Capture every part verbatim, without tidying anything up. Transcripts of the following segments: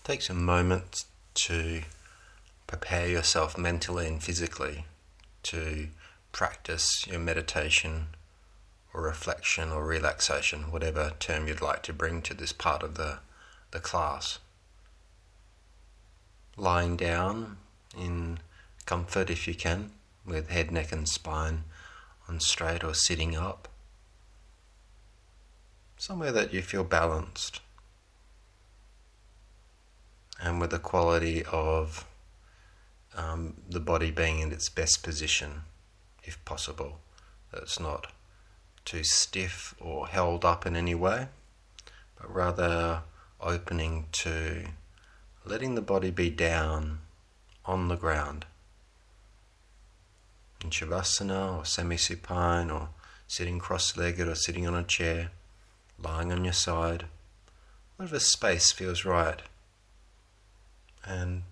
Take some moments to prepare yourself mentally and physically to practice your meditation or reflection or relaxation, whatever term you'd like to bring to this part of the, the class. Lying down in comfort if you can, with head, neck and spine on straight, or sitting up, somewhere that you feel balanced and with the quality of um, the body being in its best position, if possible. That it's not too stiff or held up in any way, but rather opening to letting the body be down on the ground. In Shavasana or semi-supine, or sitting cross-legged or sitting on a chair, lying on your side, whatever space feels right, and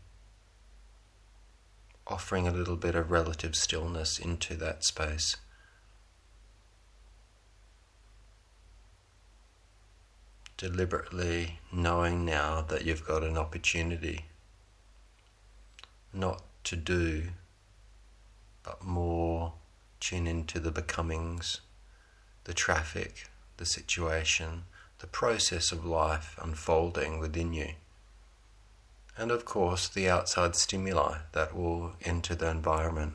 offering a little bit of relative stillness into that space. Deliberately knowing now that you've got an opportunity not to do, but more tune into the becomings, the traffic, the situation, the process of life unfolding within you. And of course, the outside stimuli that will enter the environment.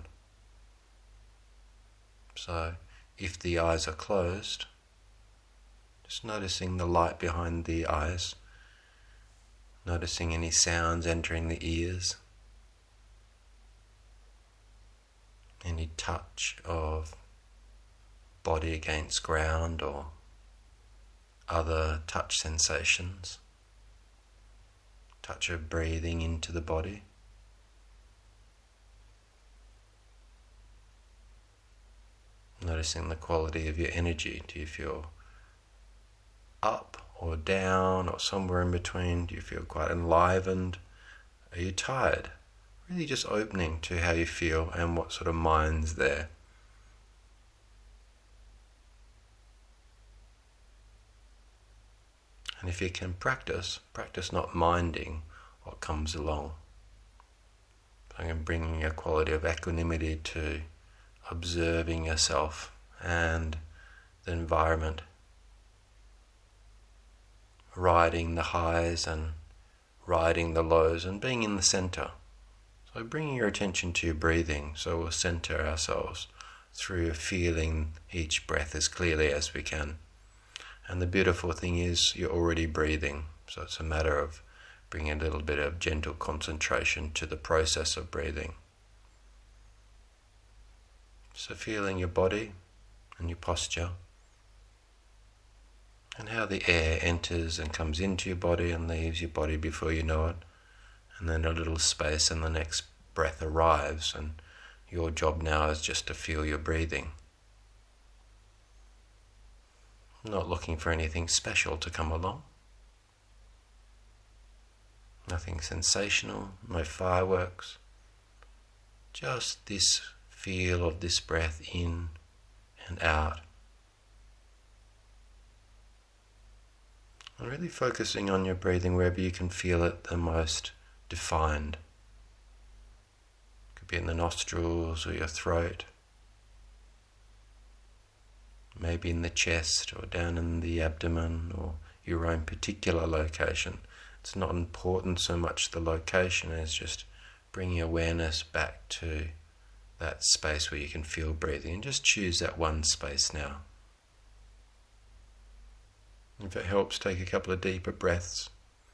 So, if the eyes are closed, just noticing the light behind the eyes, noticing any sounds entering the ears, any touch of body against ground or other touch sensations. Touch of breathing into the body. Noticing the quality of your energy. Do you feel up or down or somewhere in between? Do you feel quite enlivened? Are you tired? Really just opening to how you feel and what sort of mind's there. And if you can practice, practice not minding what comes along. And bringing a quality of equanimity to observing yourself and the environment. Riding the highs and riding the lows and being in the center. So bringing your attention to your breathing, so we'll center ourselves through feeling each breath as clearly as we can. And the beautiful thing is you're already breathing, so it's a matter of bringing a little bit of gentle concentration to the process of breathing. So feeling your body and your posture, and how the air enters and comes into your body and leaves your body before you know it, and then a little space and the next breath arrives, and your job now is just to feel your breathing. Not looking for anything special to come along. Nothing sensational, no fireworks. Just this feel of this breath in and out. And really focusing on your breathing wherever you can feel it the most defined. Could be in the nostrils or your throat. Maybe in the chest or down in the abdomen or your own particular location. It's not important so much the location as just bringing awareness back to that space where you can feel breathing, and just choose that one space now. If it helps, take a couple of deeper breaths.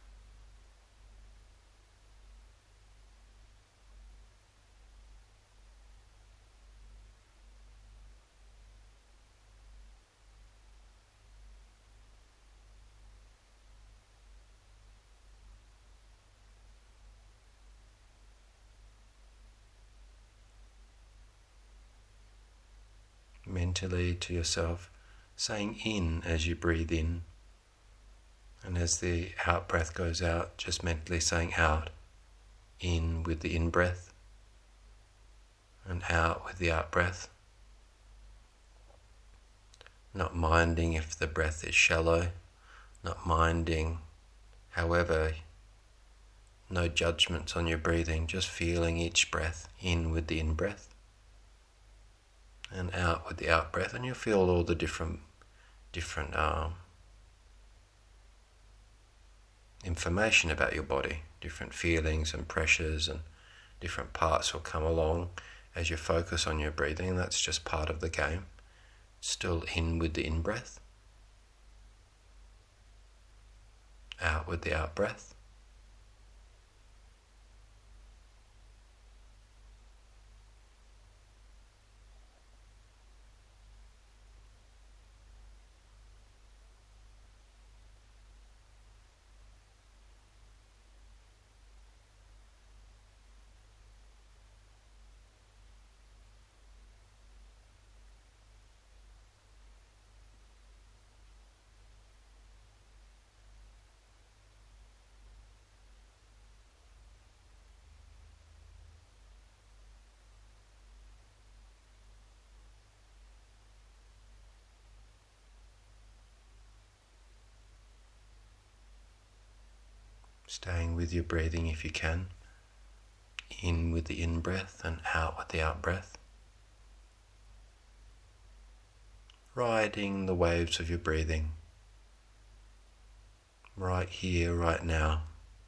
Mentally to yourself, saying in as you breathe in, and as the out breath goes out, just mentally saying out, in with the in breath and out with the out breath. Not minding if the breath is shallow, not minding however No judgments on your breathing, just feeling each breath in with the in-breath and out with the out-breath, and you'll feel all the different different um, information about your body, different feelings and pressures and different parts will come along as you focus on your breathing, and that's just part of the game. Still in with the in-breath, out with the out-breath. Staying with your breathing if you can, in with the in-breath and out with the out-breath. Riding the waves of your breathing, right here, right now.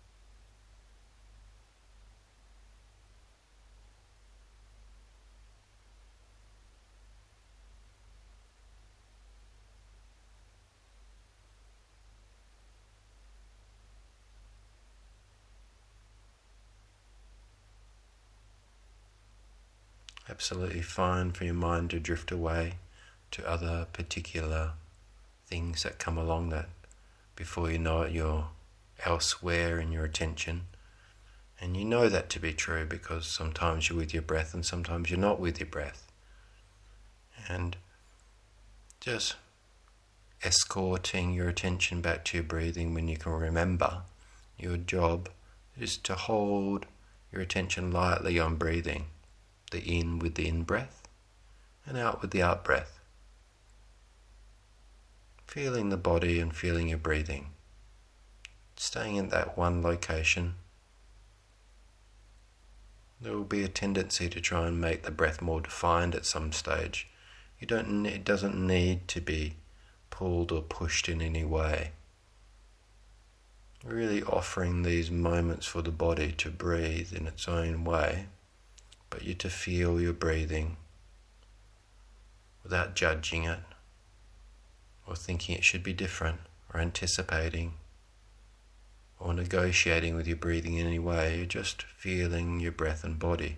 Absolutely fine for your mind to drift away to other particular things that come along, that before you know it you're elsewhere in your attention. And you know that to be true because sometimes you're with your breath and sometimes you're not with your breath. And just escorting your attention back to your breathing when you can remember. Your job is to hold your attention lightly on breathing. The in with the in-breath and out with the out-breath. Feeling the body and feeling your breathing. Staying in that one location. There will be a tendency to try and make the breath more defined at some stage. You don't. It doesn't need to be pulled or pushed in any way. Really offering these moments for the body to breathe in its own way, but you to feel your breathing without judging it or thinking it should be different or anticipating or negotiating with your breathing in any way. You're just feeling your breath and body,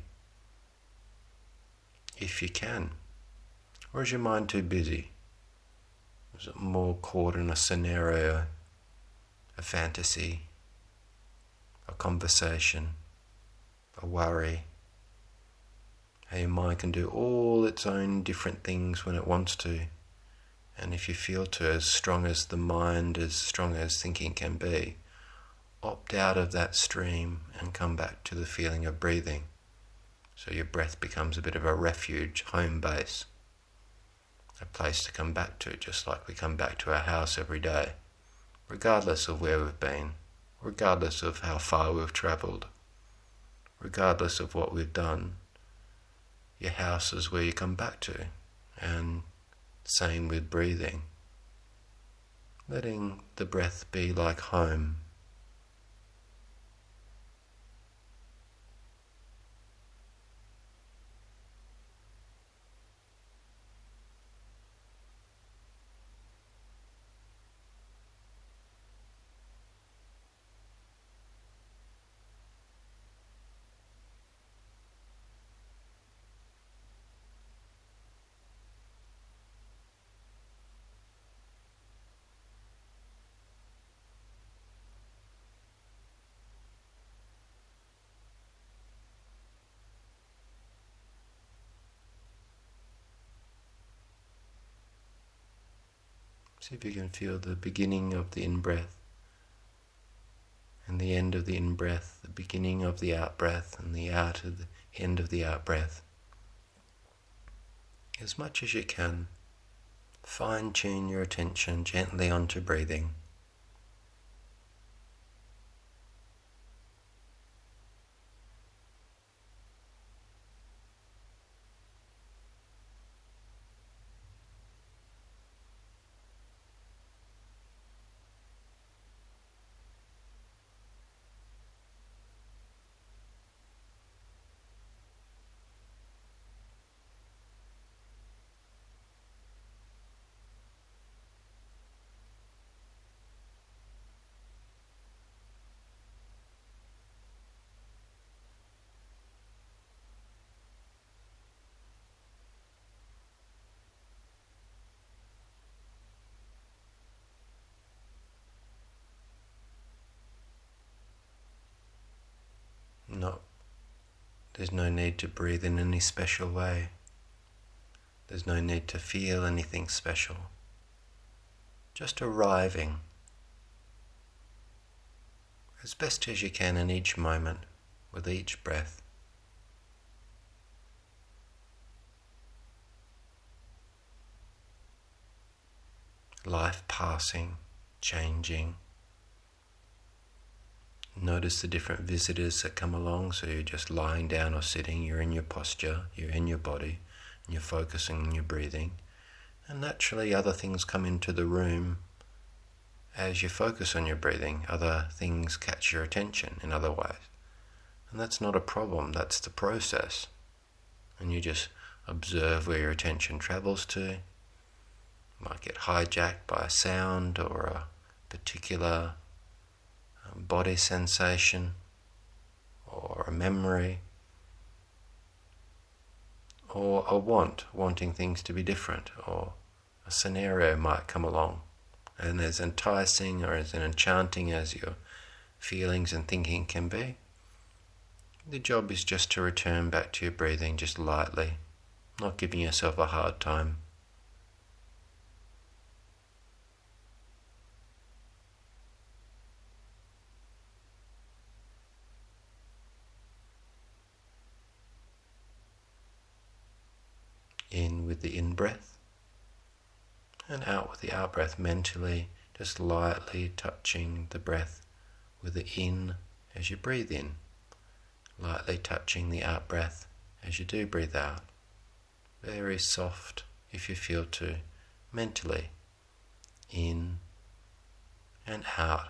if you can. Or is your mind too busy? Is it more caught in a scenario, a fantasy, a conversation, a worry? How your mind can do all its own different things when it wants to. And if you feel to, as strong as the mind, as strong as thinking can be, opt out of that stream and come back to the feeling of breathing. So your breath becomes a bit of a refuge, home base, a place to come back to, just like we come back to our house every day, regardless of where we've been, regardless of how far we've travelled, regardless of what we've done. Your house is where you come back to, and same with breathing. Letting the breath be like home. See if you can feel the beginning of the in-breath and the end of the in-breath, the beginning of the out-breath and the out of the end of the out-breath. As much as you can, fine-tune your attention gently onto breathing. There's no need to breathe in any special way. There's no need to feel anything special. Just arriving as best as you can in each moment with each breath. Life passing, changing. Notice the different visitors that come along, so you're just lying down or sitting, you're in your posture, you're in your body, and you're focusing on your breathing. And naturally other things come into the room as you focus on your breathing. Other things catch your attention in other ways. And that's not a problem, that's the process. And you just observe where your attention travels to. You might get hijacked by a sound or a particular body sensation or a memory or a want, wanting things to be different, or a scenario might come along, and as enticing or as enchanting as your feelings and thinking can be, the job is just to return back to your breathing just lightly, not giving yourself a hard time. In with the in-breath, and out with the out-breath, mentally just lightly touching the breath with the in as you breathe in, lightly touching the out-breath as you do breathe out. Very soft, if you feel to, mentally, in and out.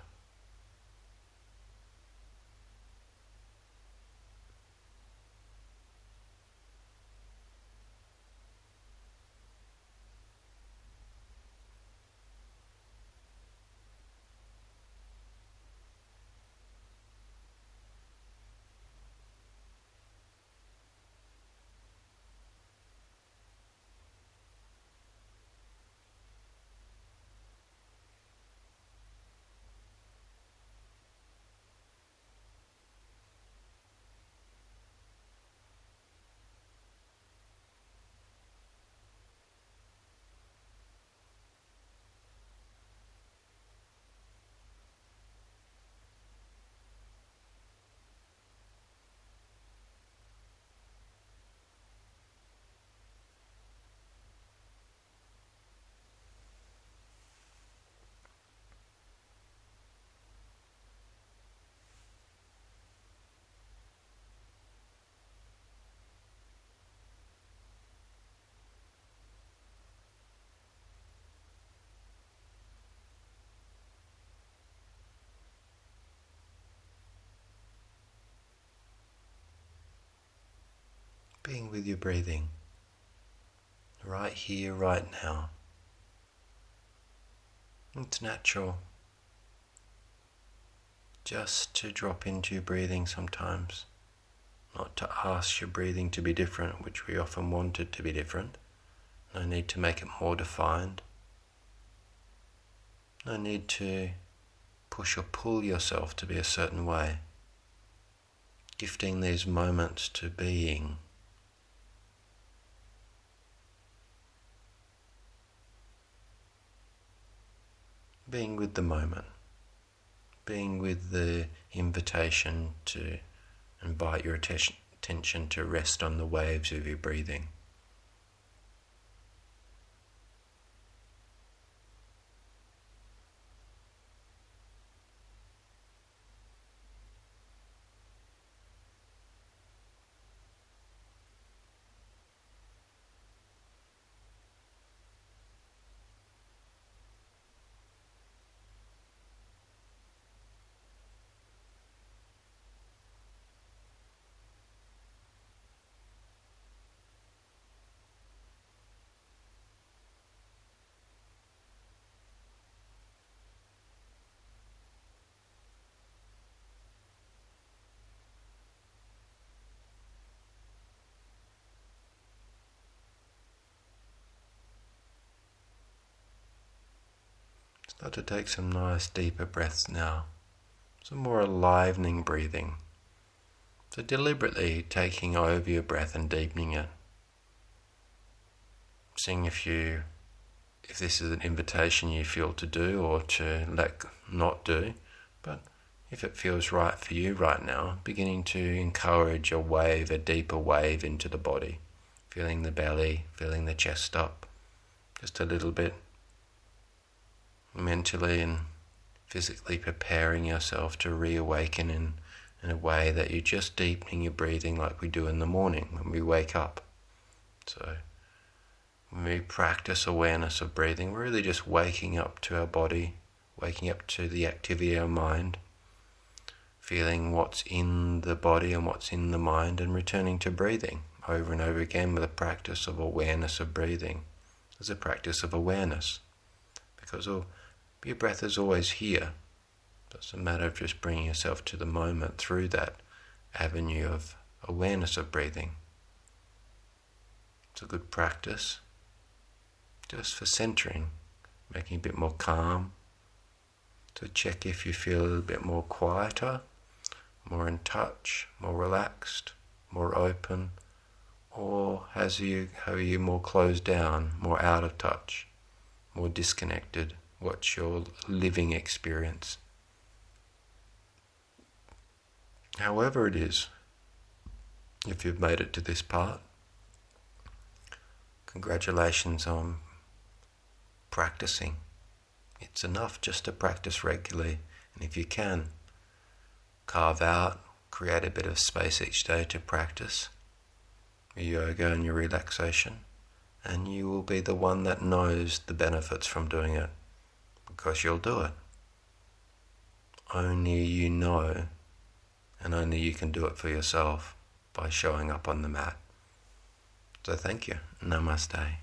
Being with your breathing, right here, right now. It's natural just to drop into your breathing sometimes, not to ask your breathing to be different, which we often want it to be different. No need to make it more defined. No need to push or pull yourself to be a certain way. Gifting these moments to being. Being with the moment, being with the invitation to invite your atten- attention to rest on the waves of your breathing. Start to take some nice deeper breaths now, some more enlivening breathing. So deliberately taking over your breath and deepening it. Seeing if you, if this is an invitation you feel to do or to let not do, but if it feels right for you right now, beginning to encourage a wave, a deeper wave into the body, feeling the belly, feeling the chest up, just a little bit, mentally and physically preparing yourself to reawaken in, in a way that you're just deepening your breathing like we do in the morning when we wake up. So when we practice awareness of breathing, we're really just waking up to our body, waking up to the activity of our mind, feeling what's in the body and what's in the mind, and returning to breathing over and over again with a practice of awareness of breathing. As a practice of awareness, because all, your breath is always here. It's a matter of just bringing yourself to the moment through that avenue of awareness of breathing. It's a good practice just for centering, making a bit more calm, to check if you feel a little bit more quieter, more in touch, more relaxed, more open, or has you, are you more closed down, more out of touch, more disconnected? What's your living experience? However it is, if you've made it to this part, congratulations on practicing. It's enough just to practice regularly, and if you can, carve out, create a bit of space each day to practice your yoga and your relaxation, and you will be the one that knows the benefits from doing it, because you'll do it. Only you know, and only you can do it for yourself by showing up on the mat. So thank you. Namaste.